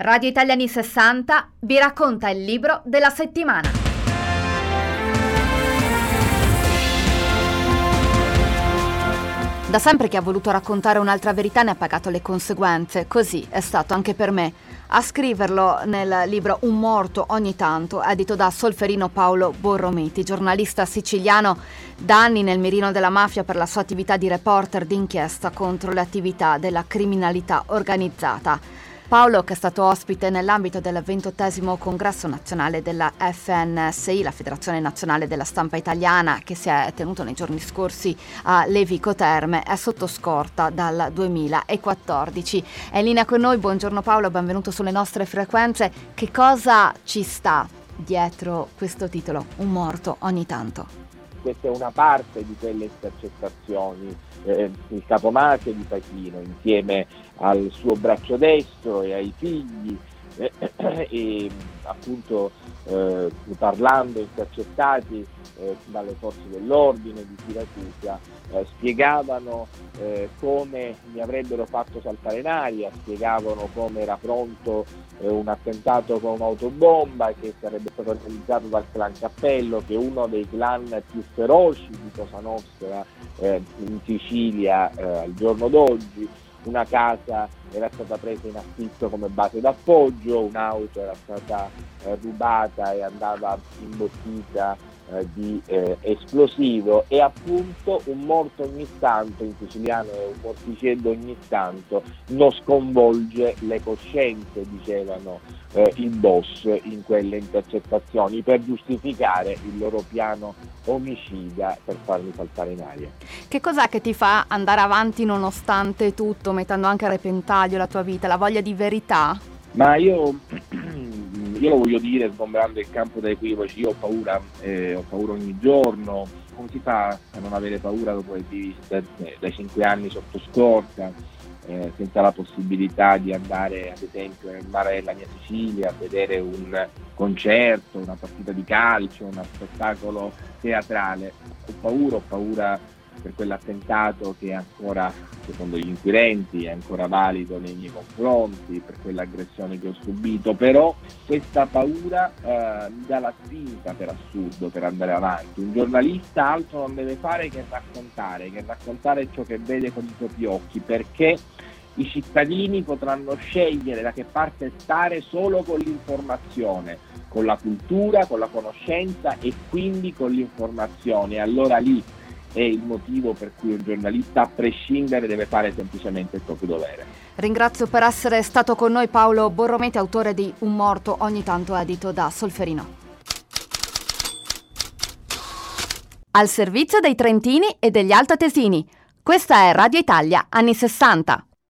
Radio Italia anni 60 vi racconta il libro della settimana. Da sempre che ha voluto raccontare un'altra verità ne ha pagato le conseguenze, così è stato anche per me. A scriverlo nel libro Un morto ogni tanto, edito da Solferino Paolo Borrometi, giornalista siciliano da anni nel mirino della mafia per la sua attività di reporter d'inchiesta contro le attività della criminalità organizzata. Paolo, che è stato ospite nell'ambito del 28° congresso nazionale della FNSI, la Federazione Nazionale della Stampa Italiana, che si è tenuto nei giorni scorsi a Levico Terme, è sotto scorta dal 2014. È in linea con noi. Buongiorno Paolo, benvenuto sulle nostre frequenze. Che cosa ci sta dietro questo titolo, Un morto ogni tanto? Questa è una parte di quelle intercettazioni. Il capomafia di Pachino, insieme al suo braccio destro e ai figli, e appunto parlando, intercettati dalle forze dell'ordine di Siracusa, spiegavano come mi avrebbero fatto saltare in aria, spiegavano come era pronto un attentato con un'autobomba che sarebbe stato organizzato dal clan Cappello, che è uno dei clan più feroci di Cosa Nostra in Sicilia al giorno d'oggi. Una casa era stata presa in affitto come base d'appoggio, un'auto era stata rubata e andava imbottita di esplosivo, e appunto un morto ogni tanto, in siciliano è un morticeddo ogni tanto, non sconvolge le coscienze, dicevano il boss in quelle intercettazioni, per giustificare il loro piano omicida per farmi saltare in aria. Che cos'è che ti fa andare avanti nonostante tutto, mettendo anche a repentaglio la tua vita, la voglia di verità? Ma io lo voglio dire, sgombrando il campo da equivoci, io ho paura ogni giorno. Come si fa a non avere paura dopo che vivi da 5 anni sotto scorta, senza la possibilità di andare ad esempio nel mare della mia Sicilia a vedere un concerto, una partita di calcio, uno spettacolo teatrale? Ho paura per quell'attentato che è ancora, secondo gli inquirenti, è ancora valido nei miei confronti, per quell'aggressione che ho subito, però questa paura mi dà la spinta, per assurdo, per andare avanti. Un giornalista altro non deve fare che raccontare ciò che vede con i propri occhi, perché i cittadini potranno scegliere da che parte stare solo con l'informazione, con la cultura, con la conoscenza e quindi con l'informazione. Allora lì è il motivo per cui un giornalista, a prescindere, deve fare semplicemente il proprio dovere. Ringrazio per essere stato con noi Paolo Borrometi, autore di Un morto ogni tanto, edito da Solferino. Al servizio dei trentini e degli altoatesini. Questa è Radio Italia anni 60.